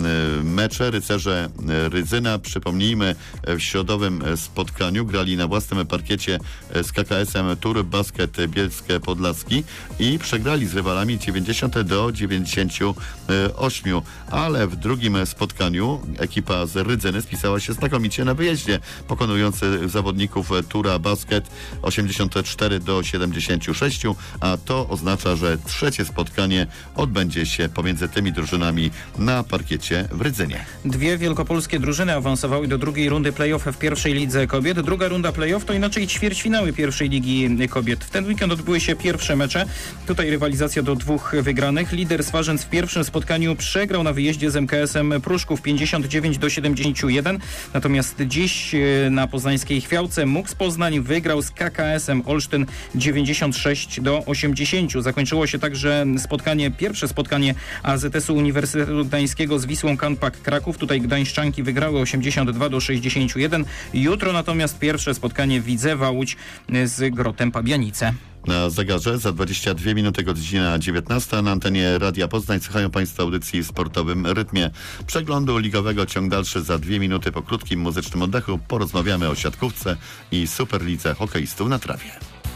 mecze. Rycerze Rydzyna, przypomnijmy, w środowym spotkaniu grali na własnym parkiecie z K K S-em Tur Basket Bielskie Podlaski i przegrali z rywalami dziewięćdziesiąt do dziewięćdziesięciu ośmiu, ale w drugim spotkaniu ekipa z Rydzyny spisała się znakomicie na wyjeździe, pokonując zawodników Tura Basket osiemdziesiąt cztery do siedemdziesięciu sześciu, a to oznacza, że trzecie spotkanie odbędzie się pomiędzy tymi drużynami na parkiecie w Rydzynie. Dwie wielkopolskie drużyny awansowały do drugiej rundy play-off w pierwszej lidze kobiet. Druga runda play-off to inaczej ćwierćfinały pierwszej ligi kobiet. W ten weekend odbyły się pierwsze mecze. Tutaj rywalizacja do dwóch wygranych. Lider Swarzędz w pierwszym spotkaniu przegrał na wyjeździe z M K S-em Pruszków pięćdziesiąt dziewięć do siedemdziesięciu jeden. Natomiast dziś na poznańskiej Chwiałce Muks Poznań wygrał z K K S-em Olsztyn dziewięćdziesiąt sześć do osiemdziesięciu. Zakończyło się także spotkanie, pierwsze spotkanie A Z S-u Uniwersytetu Gdańskiego z Wisłą Kanpak Kraków. Tutaj gdańszczanki wygrały osiemdziesiąt dwa do sześćdziesięciu jeden. Jutro natomiast pierwsze spotkanie Widzewa Łódź z Grotem Pabianice. Na zegarze za dwadzieścia dwie minuty godzina dziewiętnasta na antenie Radia Poznań. Słuchają Państwo audycji w sportowym rytmie. Przeglądu ligowego ciąg dalszy za dwie minuty. Po krótkim muzycznym oddechu porozmawiamy o siatkówce i Superlidze hokeistów na trawie.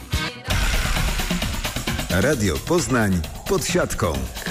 Radio Poznań pod siatką.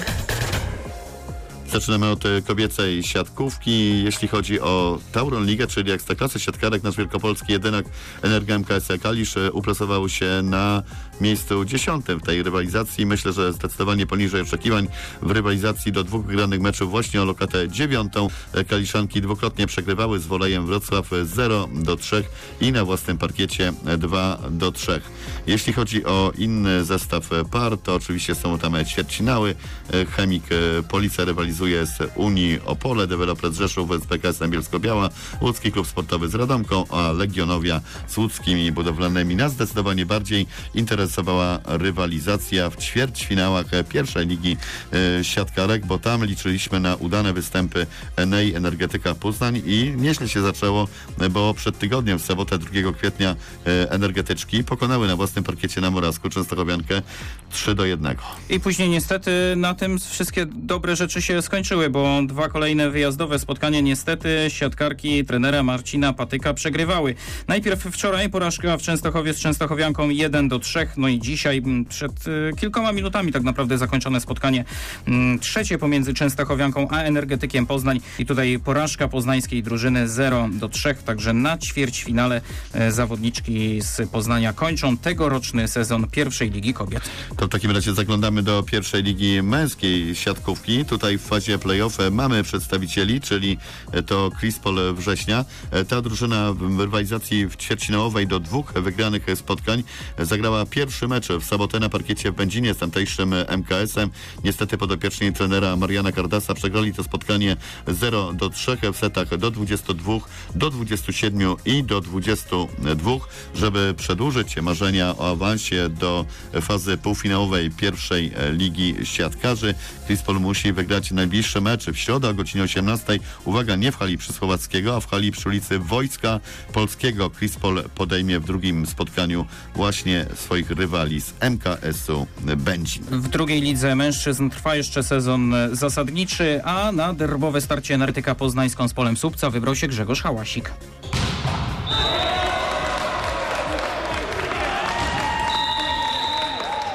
Zaczynamy od kobiecej siatkówki. Jeśli chodzi o Tauron Ligę, czyli Ekstraklasę siatkarek, nasz wielkopolski jedynak Energa M K S Kalisz uplasował się na miejscu dziesiątym w tej rywalizacji. Myślę, że zdecydowanie poniżej oczekiwań w rywalizacji do dwóch wygranych meczów właśnie o lokatę dziewiątą. Kaliszanki dwukrotnie przegrywały z Wolejem Wrocław zero do trzech i na własnym parkiecie dwa do trzech. Jeśli chodzi o inny zestaw par, to oczywiście są tam ćwierćfinały. Chemik Police rywalizuje z Unii Opole, Deweloper z Rzeszów z P K S-em Bielsko-Biała, Łódzki Klub Sportowy z Radomką, a Legionowia z łódzkimi budowlanymi. Nas zdecydowanie bardziej interesowała rywalizacja w ćwierćfinałach pierwszej ligi e, siatkarek, bo tam liczyliśmy na udane występy Enei Energetyka Poznań i nieźle się zaczęło, bo przed tygodniem w sobotę drugiego kwietnia e, energetyczki pokonały na własnym parkiecie na Morawsku Częstochowiankę trzy do jednego. I później niestety na tym wszystkie dobre rzeczy się skończyły, bo dwa kolejne wyjazdowe spotkania niestety siatkarki trenera Marcina Patyka przegrywały. Najpierw wczoraj porażka w Częstochowie z Częstochowianką jeden do trzech, no i dzisiaj przed y, kilkoma minutami tak naprawdę zakończone spotkanie y, trzecie pomiędzy Częstochowianką a Energetykiem Poznań i tutaj porażka poznańskiej drużyny zero do trzech, także na ćwierćfinale y, zawodniczki z Poznania kończą tegoroczny sezon pierwszej ligi kobiet. To w takim razie zaglądamy do pierwszej ligi męskiej siatkówki. Tutaj w fazie play-off mamy przedstawicieli, czyli to Krispol Września. Ta drużyna w rywalizacji w ćwierćfinałowej do dwóch wygranych spotkań zagrała pierwszy mecz w sobotę na parkiecie w Będzinie z tamtejszym M K S-em. Niestety podopieczni trenera Mariana Kardasa przegrali to spotkanie zero do trzech w setach do dwudziestu dwóch, do dwudziestu siedmiu i do dwudziestu dwóch, żeby przedłużyć marzenia o awansie do fazy półfinałowej pierwszej ligi siatkarzy. Krispol musi wygrać najbliższe mecze w środę o godzinie osiemnastej. Uwaga, nie w hali Przysłowackiego, a w hali przy ulicy Wojska Polskiego. Krispol podejmie w drugim spotkaniu właśnie swoich rywali z M K S-u Będzin. W drugiej lidze mężczyzn trwa jeszcze sezon zasadniczy, a na derbowe starcie Energetyka Poznańską z Polem Słupca wybrał się Grzegorz Hałasik.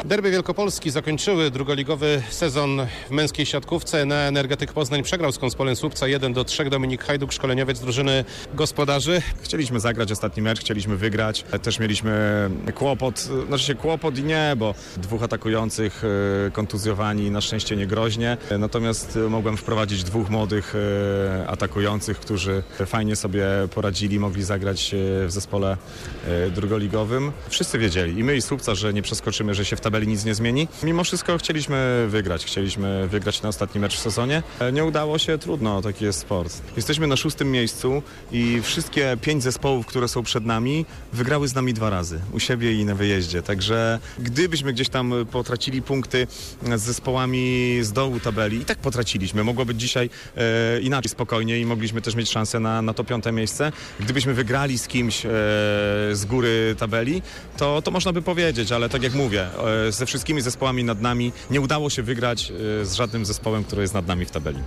Derby Wielkopolski zakończyły drugoligowy sezon w męskiej siatkówce. Enea Energetyk Poznań przegrał z Konspolem Słupca jeden do trzech. Dominik Hajduk, szkoleniowiec drużyny gospodarzy. Chcieliśmy zagrać ostatni mecz, chcieliśmy wygrać. Też mieliśmy kłopot, znaczy się kłopot i nie, bo dwóch atakujących kontuzjowani, na szczęście nie groźnie. Natomiast mogłem wprowadzić dwóch młodych atakujących, którzy fajnie sobie poradzili, mogli zagrać w zespole drugoligowym. Wszyscy wiedzieli, i my i Słupca, że nie przeskoczymy, że się w tabeli nic nie zmieni. Mimo wszystko chcieliśmy wygrać, chcieliśmy wygrać na ostatni mecz w sezonie. Nie udało się, trudno, taki jest sport. Jesteśmy na szóstym miejscu i wszystkie pięć zespołów, które są przed nami, wygrały z nami dwa razy, u siebie i na wyjeździe. Także gdybyśmy gdzieś tam potracili punkty z zespołami z dołu tabeli, i tak potraciliśmy, mogło być dzisiaj e, inaczej, spokojnie i mogliśmy też mieć szansę na, na to piąte miejsce. Gdybyśmy wygrali z kimś e, z góry tabeli, to, to można by powiedzieć, ale tak jak mówię, e, ze wszystkimi zespołami nad nami nie udało się wygrać e, z żadnym zespołem, który jest nad nami w tabeli.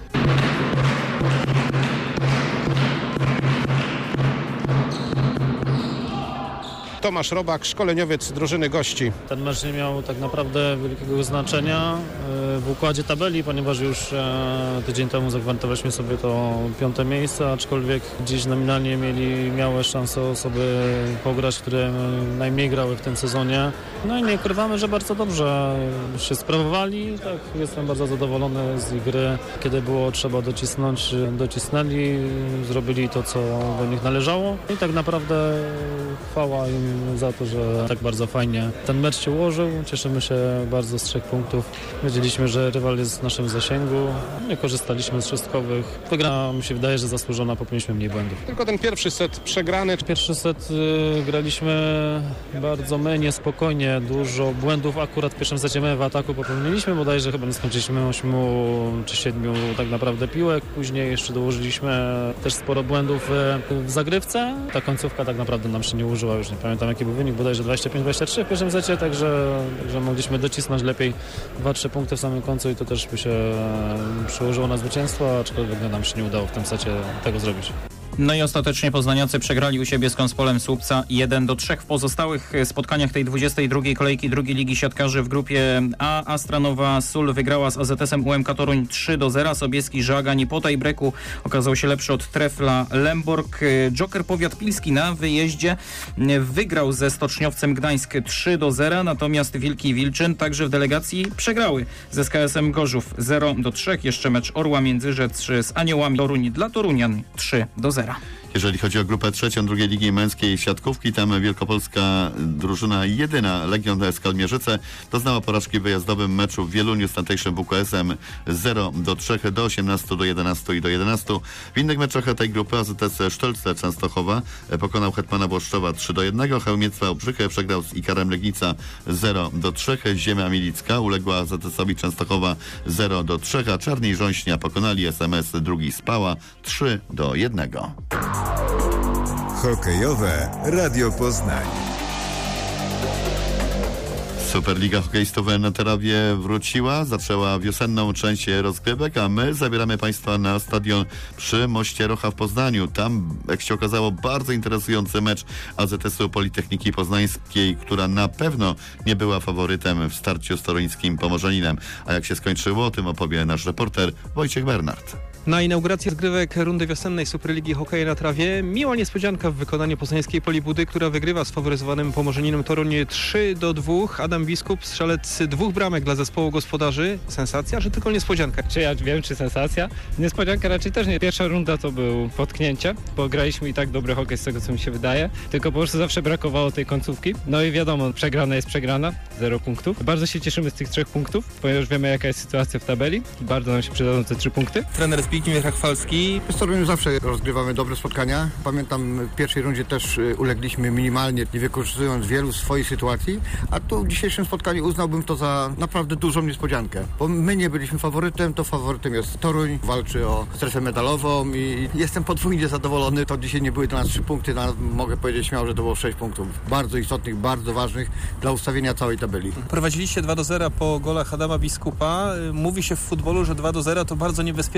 Tomasz Robak, szkoleniowiec drużyny gości. Ten mecz nie miał tak naprawdę wielkiego znaczenia w układzie tabeli, ponieważ już tydzień temu zagwarantowaliśmy sobie to piąte miejsce, aczkolwiek gdzieś nominalnie mieli, miały szansę osoby pograć, które najmniej grały w tym sezonie. No i nie ukrywamy, że bardzo dobrze się sprawowali. Tak, jestem bardzo zadowolony z ich gry. Kiedy było trzeba docisnąć, docisnęli, zrobili to, co do nich należało. I tak naprawdę chwała im za to, że tak bardzo fajnie ten mecz się ułożył. Cieszymy się bardzo z trzech punktów. Wiedzieliśmy, że rywal jest w naszym zasięgu. Nie korzystaliśmy z szóstkowych. Wygrana mi się wydaje, że zasłużona, popełniliśmy mniej błędów. Tylko ten pierwszy set przegrany. Pierwszy set y, graliśmy bardzo my, niespokojnie. Dużo błędów akurat w pierwszym secie my w ataku popełniliśmy. Bodajże chyba nie skończyliśmy ośmiu czy siedmiu tak naprawdę piłek. Później jeszcze dołożyliśmy też sporo błędów w, w zagrywce. Ta końcówka tak naprawdę nam się nie użyła. Już nie pamiętam jaki był wynik, bodajże dwadzieścia pięć dwadzieścia trzy w pierwszym secie, także, także mogliśmy docisnąć lepiej dwa trzy punkty w samym końcu i to też by się przełożyło na zwycięstwo, aczkolwiek nam się nie udało w tym secie tego zrobić. No i ostatecznie poznaniacy przegrali u siebie z Konspolem Słupca jeden do trzech. W pozostałych spotkaniach tej dwudziestej drugiej kolejki drugiej ligi siatkarzy w grupie A Astranowa Sól wygrała z A Z S-em U M K Toruń trzy do zera. Sobieski Żagań po tiebreaku okazał się lepszy od Trefla Lemborg. Joker Powiat Pilski na wyjeździe wygrał ze Stoczniowcem Gdańsk trzy do zera, natomiast Wilki Wilczyn także w delegacji przegrały z S K S-em Gorzów zero do trzech. Jeszcze mecz Orła Międzyrzec z Aniołami Toruń dla Torunian trzy do zera. Jeżeli chodzi o grupę trzecią drugiej ligi męskiej siatkówki, tam wielkopolska drużyna jedyna, Legion Skalmierzyce, doznała porażki w wyjazdowym meczu w Wieluniu z tamtejszym W K S-em zero do trzech, do osiemnastu, do jedenastu i do jedenastu. W innych meczach tej grupy A Z S Sztolce Częstochowa pokonał Hetmana Włoszczowa trzy do jednego, Chełmiec Wałbrzychy przegrał z Ikarem Legnica zero do trzech, Ziemia Milicka uległa A Z S-owi Częstochowa zero do trzech, a Czarni Rząśnia pokonali S M S drugi Spała trzy do jednego. Hokejowe Radio Poznań. Superliga Hokeistów na Terawie wróciła, zaczęła wiosenną część rozgrywek, a my zabieramy Państwa na stadion przy Moście Rocha w Poznaniu. Tam, jak się okazało, bardzo interesujący mecz A Z S-u Politechniki Poznańskiej, która na pewno nie była faworytem w starciu z toruńskim Pomorzaninem. A jak się skończyło, o tym opowie nasz reporter Wojciech Bernard. Na inaugurację rozgrywek rundy wiosennej Superligi Hokeja na Trawie miła niespodzianka w wykonaniu poznańskiej Polibudy, która wygrywa z faworyzowanym Pomorzaninem Toruń trzy do dwóch. Adam Biskup, strzelec dwóch bramek dla zespołu gospodarzy. Sensacja, czy tylko niespodzianka? Czy ja wiem, czy sensacja? Niespodzianka raczej też nie. Pierwsza runda to był potknięcie, bo graliśmy i tak dobry hokej z tego, co mi się wydaje. Tylko po prostu zawsze brakowało tej końcówki. No i wiadomo, przegrana jest przegrana. Zero punktów. Bardzo się cieszymy z tych trzech punktów, ponieważ wiemy, jaka jest sytuacja w tabeli. Bardzo nam się przydadzą te trzy punkty. Trener Zbigniew Rachwalski. Z Toruniu zawsze rozgrywamy dobre spotkania. Pamiętam, w pierwszej rundzie też ulegliśmy minimalnie, nie wykorzystując wielu swoich sytuacji, a tu w dzisiejszym spotkaniu uznałbym to za naprawdę dużą niespodziankę. Bo my nie byliśmy faworytem, to faworytem jest Toruń, walczy o strefę medalową i jestem podwójnie zadowolony. To dzisiaj nie były dla nas trzy punkty, na, mogę powiedzieć śmiało, że to było sześć punktów. Bardzo istotnych, bardzo ważnych dla ustawienia całej tabeli. Prowadziliście dwa do zera po golach Adama Biskupa. Mówi się w futbolu, że dwa do zera to bardzo niebezpieczny wynik.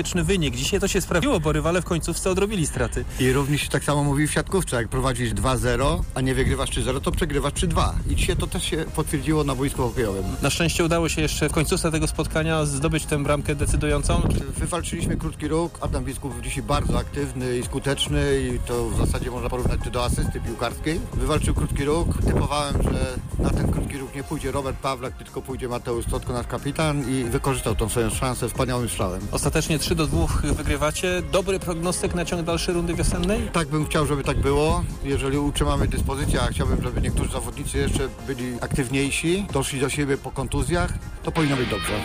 wynik. Dzisiaj to się sprawdziło, bo rywale w końcówce odrobili straty. I również tak samo mówi w siatkówce, jak prowadzisz dwa zero, a nie wygrywasz trzy zero, to przegrywasz trzy dwa. I dzisiaj to też się potwierdziło na boisku hokejowym. Na szczęście udało się jeszcze w końcówce tego spotkania zdobyć tę bramkę decydującą. Wywalczyliśmy krótki róg. Adam Biskup dzisiaj bardzo aktywny i skuteczny i to w zasadzie można porównać do asysty piłkarskiej. Wywalczył krótki róg. Typowałem, że na ten krótki róg nie pójdzie Robert Pawlak, tylko pójdzie Mateusz Stotko, nasz kapitan, i wykorzystał tą swoją szansę wspaniałym strzałem. Ostatecznie trzy do dwóch wygrywacie. Dobry prognostyk na ciąg dalszej rundy wiosennej? Tak bym chciał, żeby tak było. Jeżeli utrzymamy dyspozycję, a chciałbym, żeby niektórzy zawodnicy jeszcze byli aktywniejsi, doszli do siebie po kontuzjach, to powinno być dobrze.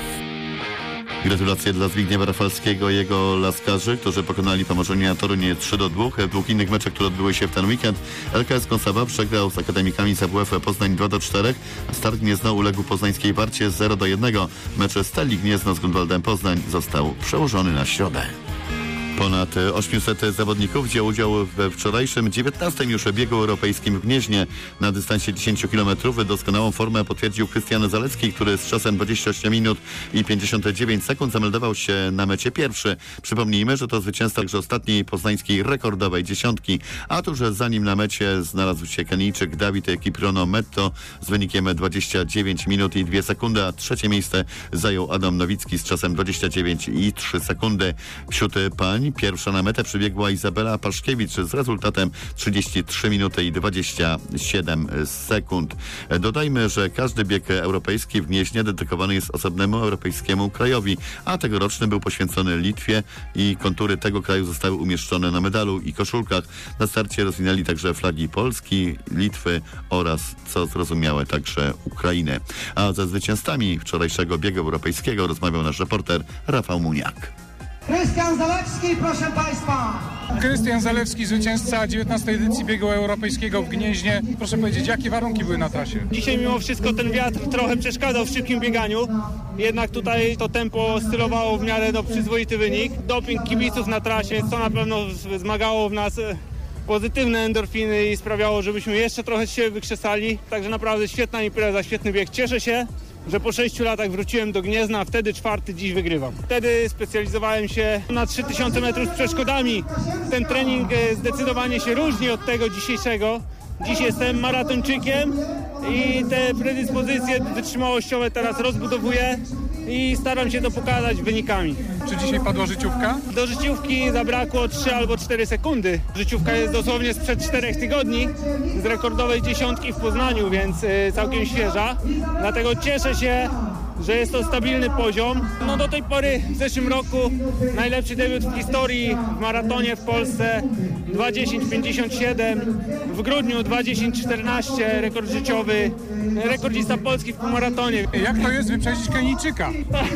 Gratulacje dla Zbigniewa Rafalskiego i jego laskarzy, którzy pokonali Pomorzonia Toruń trzy do dwóch. W dwóch innych meczach, które odbyły się w ten weekend, L K S Konstawa przegrał z akademikami z A W F Poznań dwa do czterech, a Start Gniezno uległ poznańskiej Warcie zero do jednego. Mecz Stali Gniezno z Grunwaldem Poznań został przełożony na środę. Ponad osiemset zawodników wzięło udział we wczorajszym dziewiętnastym już biegu europejskim w Gnieźnie. Na dystansie dziesięć kilometrów doskonałą formę potwierdził Krystian Zalecki, który z czasem dwadzieścia osiem minut i pięćdziesiąt dziewięć sekund zameldował się na mecie pierwszy. Przypomnijmy, że to zwycięzca także ostatniej poznańskiej rekordowej dziesiątki. A tuż za nim na mecie znalazł się Kenijczyk Dawid Kiprono Metto z wynikiem dwadzieścia dziewięć minut i dwie sekundy, a trzecie miejsce zajął Adam Nowicki z czasem dwadzieścia dziewięć i trzy sekundy. Wśród pań pierwsza na metę przybiegła Izabela Paszkiewicz z rezultatem trzydzieści trzy minuty i dwadzieścia siedem sekund. Dodajmy, że każdy bieg europejski w Gnieźnie dedykowany jest osobnemu europejskiemu krajowi, a tegoroczny był poświęcony Litwie i kontury tego kraju zostały umieszczone na medalu i koszulkach. Na starcie rozwinęli także flagi Polski, Litwy oraz, co zrozumiałe, także Ukrainy. A ze zwycięzcami wczorajszego biegu europejskiego rozmawiał nasz reporter Rafał Muniak. Krystian Zalewski, proszę Państwa. Krystian Zalewski, zwycięzca dziewiętnastej edycji biegu europejskiego w Gnieźnie. Proszę powiedzieć, jakie warunki były na trasie? Dzisiaj mimo wszystko ten wiatr trochę przeszkadzał w szybkim bieganiu. Jednak tutaj to tempo stylowało w miarę no, przyzwoity wynik. Doping kibiców na trasie, więc to na pewno wzmagało w nas pozytywne endorfiny i sprawiało, żebyśmy jeszcze trochę z siebie wykrzesali. Także naprawdę świetna impreza, świetny bieg. Cieszę się, że po sześciu latach wróciłem do Gniezna, a wtedy czwarty dziś wygrywam. Wtedy specjalizowałem się na trzy tysiące metrów z przeszkodami. Ten trening zdecydowanie się różni od tego dzisiejszego. Dziś jestem maratończykiem i te predyspozycje wytrzymałościowe teraz rozbudowuję i staram się to pokazać wynikami. Czy dzisiaj padła życiówka? Do życiówki zabrakło trzy albo cztery sekundy. Życiówka jest dosłownie sprzed czterech tygodni z rekordowej dziesiątki w Poznaniu, więc całkiem świeża. Dlatego cieszę się, że jest to stabilny poziom. No do tej pory w zeszłym roku najlepszy debiut w historii w maratonie w Polsce dwa dziesięć pięćdziesiąt siedem, w grudniu dwa dziesięć czternaście, rekord życiowy, rekordzista Polski w półmaratonie. Jak to jest wyprzedzić Kenijczyka?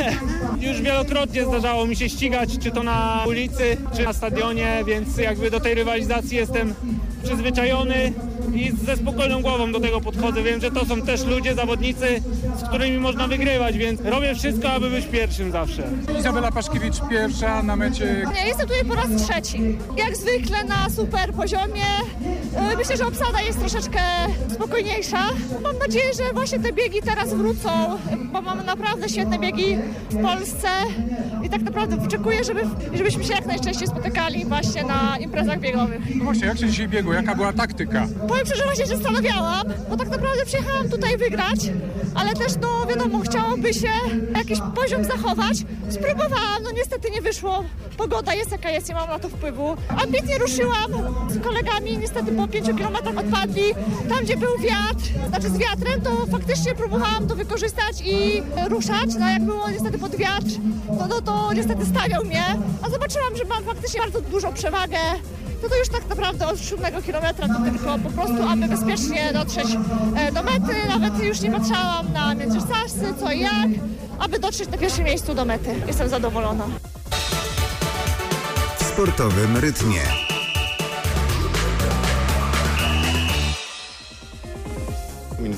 Już wielokrotnie zdarzało mi się ścigać, czy to na ulicy, czy na stadionie, więc jakby do tej rywalizacji jestem przyzwyczajony i ze spokojną głową do tego podchodzę. Wiem, że to są też ludzie, zawodnicy, z którymi można wygrywać, więc robię wszystko, aby być pierwszym zawsze. Izabela Paszkiewicz pierwsza na mecie. Ja jestem tutaj po raz trzeci. Jak zwykle na super poziomie. Myślę, że obsada jest troszeczkę spokojniejsza. Mam nadzieję, że właśnie te biegi teraz wrócą, bo mamy naprawdę świetne biegi w Polsce i tak naprawdę wyczekuję, żeby, żebyśmy się jak najczęściej spotykali właśnie na imprezach biegowych. No właśnie, jak się dzisiaj biegło? Jaka była taktyka? Powiem szczerze, właśnie się zastanawiałam, bo tak naprawdę przyjechałam tutaj wygrać, ale też, no wiadomo, chciałoby się jakiś poziom zachować. Spróbowałam, no niestety nie wyszło. Pogoda jest jaka jest, nie mam na to wpływu. Ambitnie ruszyłam z kolegami, niestety po pięciu kilometrach odpadli. Tam, gdzie był wiatr, znaczy z wiatrem, to faktycznie próbowałam to wykorzystać i ruszać. No jak było niestety pod wiatr, no, no to niestety stawiał mnie. A zobaczyłam, że mam faktycznie bardzo dużą przewagę. No to już tak naprawdę od siódmego kilometra to tylko po prostu, aby bezpiecznie dotrzeć do mety. Nawet już nie patrzałam na międzyszczasy, co i jak, aby dotrzeć na pierwszym miejscu do mety. Jestem zadowolona. W sportowym rytmie.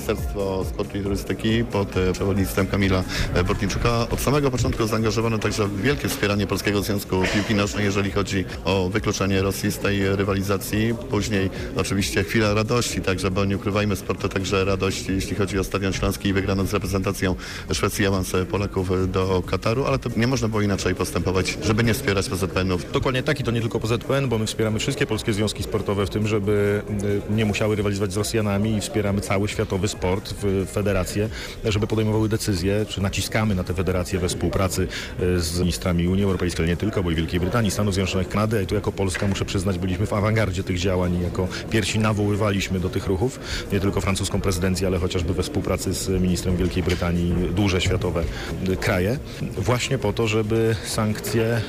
Ministerstwo Sportu i Turystyki pod przewodnictwem Kamila Bortniczuka od samego początku zaangażowano także w wielkie wspieranie Polskiego Związku Piłki Nożnej, jeżeli chodzi o wykluczenie Rosji z tej rywalizacji. Później oczywiście chwila radości, także, bo nie ukrywajmy, sport to także radość, jeśli chodzi o Stadion Śląski i wygrano z reprezentacją Szwecji awans Polaków do Kataru, ale to nie można było inaczej postępować, żeby nie wspierać P Z P N-ów. Dokładnie tak i to nie tylko P Z P N, bo my wspieramy wszystkie polskie związki sportowe w tym, żeby nie musiały rywalizować z Rosjanami i wspieramy cały światowy sport, federacje, żeby podejmowały decyzje, czy naciskamy na te federacje we współpracy z ministrami Unii Europejskiej, ale nie tylko, bo i Wielkiej Brytanii, Stanów Zjednoczonych, Kanady, i tu jako Polska, muszę przyznać, byliśmy w awangardzie tych działań i jako pierwsi nawoływaliśmy do tych ruchów, nie tylko francuską prezydencję, ale chociażby we współpracy z ministrem Wielkiej Brytanii duże światowe kraje, właśnie po to, żeby sankcje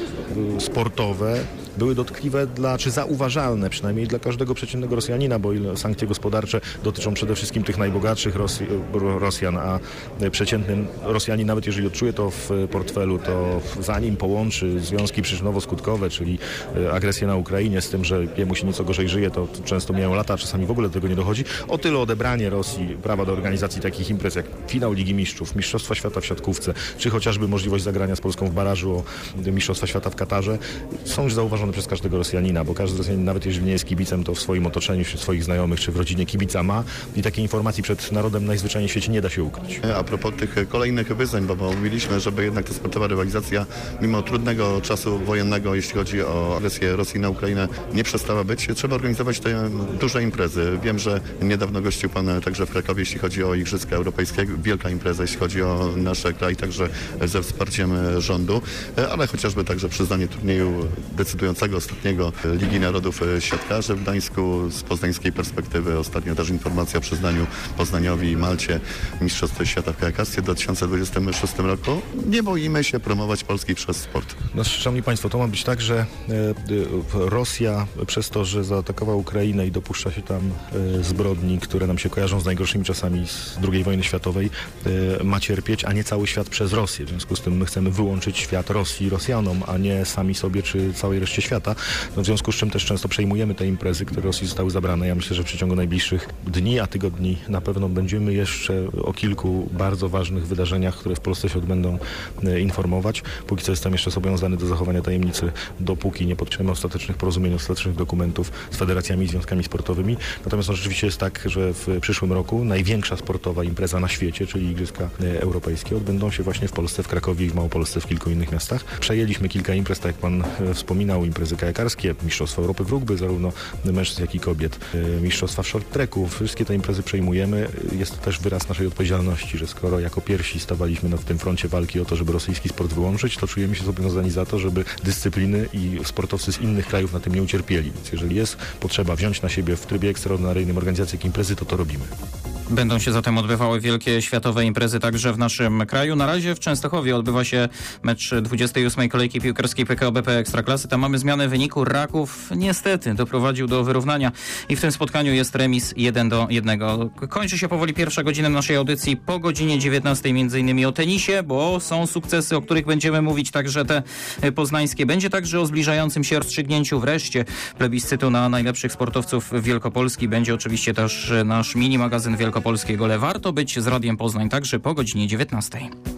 sportowe były dotkliwe dla, czy zauważalne przynajmniej dla każdego przeciętnego Rosjanina, bo sankcje gospodarcze dotyczą przede wszystkim tych najbogatszych Rosji, Rosjan, a przeciętny Rosjanin, nawet jeżeli odczuje to w portfelu, to zanim połączy związki przyczynowo-skutkowe, czyli agresję na Ukrainie z tym, że jemu się nieco gorzej żyje, to często mijają lata, a czasami w ogóle do tego nie dochodzi. O tyle odebranie Rosji prawa do organizacji takich imprez jak finał Ligi Mistrzów, Mistrzostwa Świata w siatkówce, czy chociażby możliwość zagrania z Polską w barażu o Mistrzostwa Świata w Katarze, są już zauważone przez każdego Rosjanina, bo każdy Rosjanin, nawet jeżeli nie jest kibicem, to w swoim otoczeniu, wśród swoich znajomych czy w rodzinie kibica ma i takiej informacji przed narodem najzwyczajniej w świecie nie da się ukryć. A propos tych kolejnych wyzwań, bo mówiliśmy, żeby jednak ta sportowa rywalizacja mimo trudnego czasu wojennego, jeśli chodzi o agresję Rosji na Ukrainę, nie przestała być. Trzeba organizować te duże imprezy. Wiem, że niedawno gościł Pan także w Krakowie, jeśli chodzi o Igrzyska Europejskie. Wielka impreza, jeśli chodzi o nasz kraj, także ze wsparciem rządu, ale chociażby także przyznanie turnieju decydującego ostatniego Ligi Narodów siatkarzy w Gdańsku. Z poznańskiej perspektywy ostatnio też informacja o przyznaniu Poznaniowi i Malcie Mistrzostw Świata w kajakarstwie w dwa tysiące dwudziestym szóstym roku. Nie boimy się promować Polski przez sport. No, szanowni Państwo, to ma być tak, że e, Rosja przez to, że zaatakowała Ukrainę i dopuszcza się tam e, zbrodni, które nam się kojarzą z najgorszymi czasami z drugiej wojny światowej, e, ma cierpieć, a nie cały świat przez Rosję. W związku z tym my chcemy wyłączyć świat Rosji Rosjanom, a nie sami sobie czy całej reszcie świata. No, w związku z czym też często przejmujemy te imprezy, które Rosji zostały zabrane. Ja myślę, że w przeciągu najbliższych dni, a tygodni na pewno będziemy jeszcze o kilku bardzo ważnych wydarzeniach, które w Polsce się odbędą, e, informować. Póki co jestem jeszcze zobowiązany do zachowania tajemnicy, dopóki nie podpiszemy ostatecznych porozumień, ostatecznych dokumentów z federacjami i związkami sportowymi. Natomiast no, rzeczywiście jest tak, że w przyszłym roku największa sportowa impreza na świecie, czyli Igrzyska Europejskie, odbędą się właśnie w Polsce, w Krakowie i w Małopolsce, w kilku innych miastach. Przejęliśmy kilka imprez, tak jak Pan wspominał, imprezy kajakarskie, Mistrzostwa Europy w rugby, zarówno mężczyzn, jak i kobiet, Mistrzostwa w short tracku. Wszystkie te imprezy przejmujemy. Jest to też wyraz naszej odpowiedzialności, że skoro jako pierwsi stawaliśmy na w tym froncie walki o to, żeby rosyjski sport wyłączyć, to czujemy się zobowiązani za to, żeby dyscypliny i sportowcy z innych krajów na tym nie ucierpieli. Więc jeżeli jest potrzeba wziąć na siebie w trybie ekstraordynaryjnym organizację jak imprezy, to to robimy. Będą się zatem odbywały wielkie światowe imprezy także w naszym kraju. Na razie w Częstochowie odbywa się mecz dwudziestej ósmej kolejki piłkarskiej P K O B P Ekstraklasy. Tam mamy zmianę wyniku. Raków niestety doprowadził do wyrównania i w tym spotkaniu jest remis jeden do jednego. Kończy się powoli pierwsza godzina naszej audycji. Po godzinie dziewiętnastej między innymi o tenisie, bo są sukcesy, o których będziemy mówić, także te poznańskie. Będzie także o zbliżającym się rozstrzygnięciu wreszcie plebiscytu na najlepszych sportowców Wielkopolski. Będzie oczywiście też nasz mini magazyn Wielkopolskiego, ale warto być z Radiem Poznań także po godzinie dziewiętnastej.